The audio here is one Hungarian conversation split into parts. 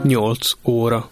8 óra.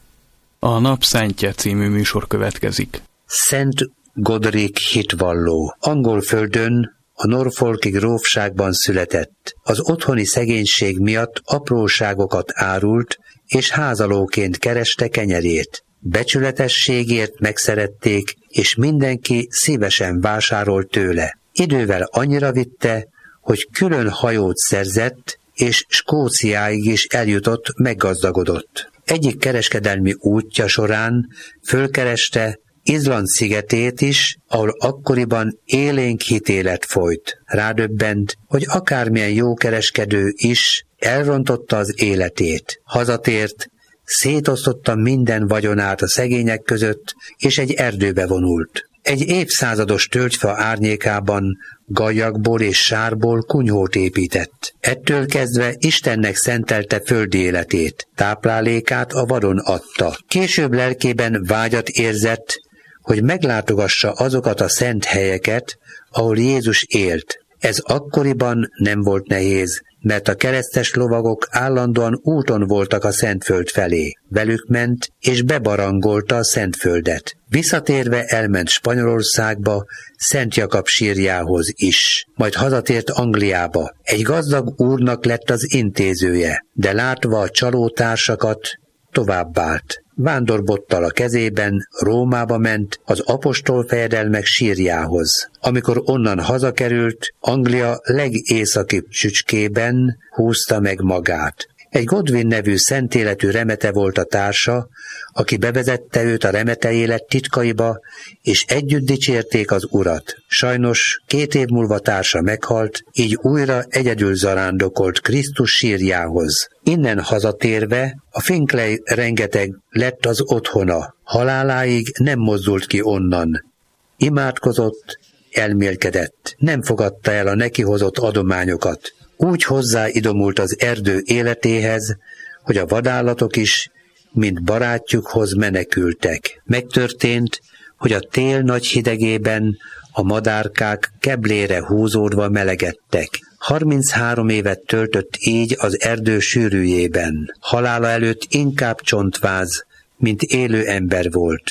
A Nap Szentje című műsor következik. Szent Godric hitvalló. Angol földön, a Norfolki grófságban született. Az otthoni szegénység miatt apróságokat árult, és házalóként kereste kenyerét. Becsületességért megszerették, és mindenki szívesen vásárolt tőle. Idővel annyira vitte, hogy külön hajót szerzett, és Skóciáig is eljutott, meggazdagodott. Egyik kereskedelmi útja során fölkereste Izland szigetét is, ahol akkoriban élénk hitélet folyt. Rádöbbent, hogy akármilyen jó kereskedő is elrontotta az életét. Hazatért, szétosztotta minden vagyonát a szegények között, és egy erdőbe vonult. Egy évszázados tölgyfa árnyékában gallyakból és sárból kunyhót épített. Ettől kezdve Istennek szentelte földi életét, táplálékát a vadon adta. Később lelkében vágyat érzett, hogy meglátogassa azokat a szent helyeket, ahol Jézus élt. Ez akkoriban nem volt nehéz, mert a keresztes lovagok állandóan úton voltak a Szentföld felé. Velük ment, és bebarangolta a Szentföldet. Visszatérve elment Spanyolországba, Szent Jakab sírjához is. Majd hazatért Angliába. Egy gazdag úrnak lett az intézője, de látva a csalótársakat, továbbált. Vándorbottal a kezében Rómába ment az apostolfejedelmek sírjához. Amikor onnan hazakerült, Anglia legészakibb csücskében húzta meg magát. Egy Godwin nevű szentéletű remete volt a társa, aki bevezette őt a remete élet titkaiba, és együtt dicsérték az Urat. Sajnos 2 év múlva társa meghalt, így újra egyedül zarándokolt Krisztus sírjához. Innen hazatérve a Finkley rengeteg lett az otthona. Haláláig nem mozdult ki onnan. Imádkozott, elmélkedett, nem fogadta el a neki hozott adományokat. Úgy hozzáidomult az erdő életéhez, hogy a vadállatok is, mint barátjukhoz menekültek. Megtörtént, hogy a tél nagy hidegében a madárkák keblére húzódva melegedtek. 33 évet töltött így az erdő sűrűjében. Halála előtt inkább csontváz, mint élő ember volt.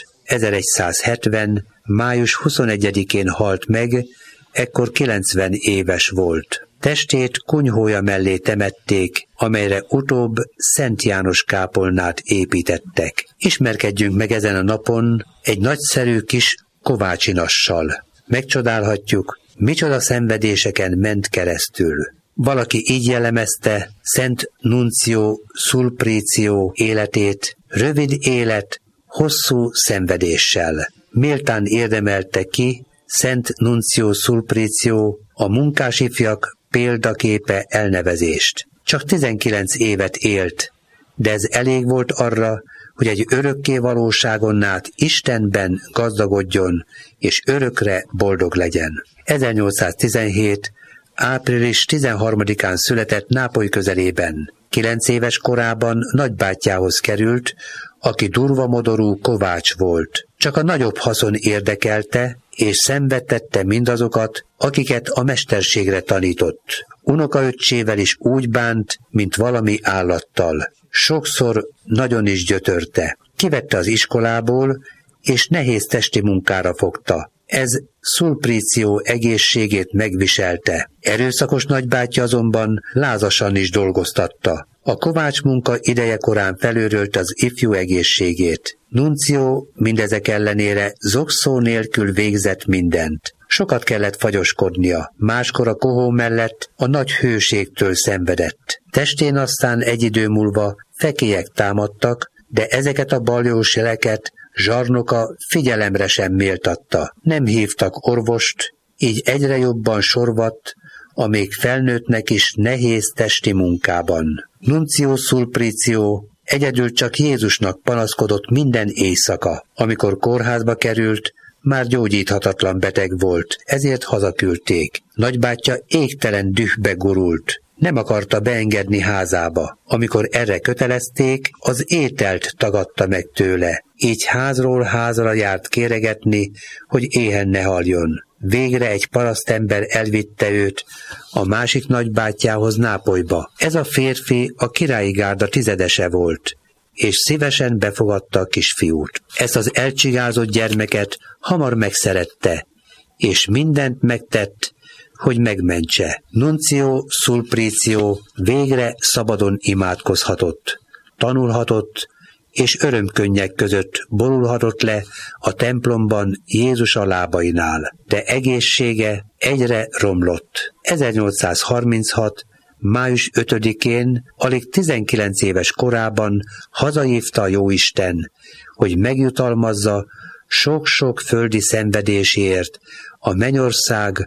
1170. május 21-én halt meg, ekkor 90 éves volt. Testét kunyhója mellé temették, amelyre utóbb Szent János kápolnát építettek. Ismerkedjünk meg ezen a napon egy nagyszerű kis kovácsinassal. Megcsodálhatjuk, micsoda szenvedéseken ment keresztül. Valaki így jellemezte Szent Nuncio Sulpicio életét: rövid élet, hosszú szenvedéssel. Méltán érdemelte ki Szent Nuncio Sulpicio a munkásifjak példaképe elnevezést. Csak 19 évet élt, de ez elég volt arra, hogy egy örökké valóságon át Istenben gazdagodjon, és örökre boldog legyen. 1817. április 13-án született Nápoly közelében. 9 éves korában nagybátyjához került, aki durvamodorú kovács volt. Csak a nagyobb haszon érdekelte, és szenvedtette mindazokat, akiket a mesterségre tanított. Unokaöccsével is úgy bánt, mint valami állattal. Sokszor nagyon is gyötörte. Kivette az iskolából, és nehéz testi munkára fogta. Ez Sulpicio egészségét megviselte. Erőszakos nagybátyja azonban lázasan is dolgoztatta. A kovács munka idejekorán felőrölte az ifjú egészségét. Nuncio mindezek ellenére zokszó nélkül végzett mindent. Sokat kellett fagyoskodnia, máskor a kohó mellett a nagy hőségtől szenvedett. Testén aztán egy idő múlva fekélyek támadtak, de ezeket a baljós jeleket zsarnoka figyelemre sem méltatta. Nem hívtak orvost, így egyre jobban sorvadt a még felnőttnek is nehéz testi munkában. Nuncio Sulpicio egyedül csak Jézusnak panaszkodott minden éjszaka. Amikor kórházba került, már gyógyíthatatlan beteg volt, ezért hazaküldték. Nagybátyja égtelen dühbe gurult. Nem akarta beengedni házába. Amikor erre kötelezték, az ételt tagadta meg tőle. Így házról házra járt kéregetni, hogy éhen ne haljon. Végre egy parasztember elvitte őt a másik nagybátyjához Nápolyba. Ez a férfi a királyi gárda tizedese volt, és szívesen befogadta a kisfiút. Ezt az elcsigázott gyermeket hamar megszerette, és mindent megtett, hogy megmentse. Nuncio Sulpicio végre szabadon imádkozhatott, tanulhatott, és örömkönnyek között borulhatott le a templomban Jézus a lábainál, de egészsége egyre romlott. 1836. május 5-én, alig 19 éves korában hazahívta a Jóisten, hogy megjutalmazza sok-sok földi szenvedésért a mennyország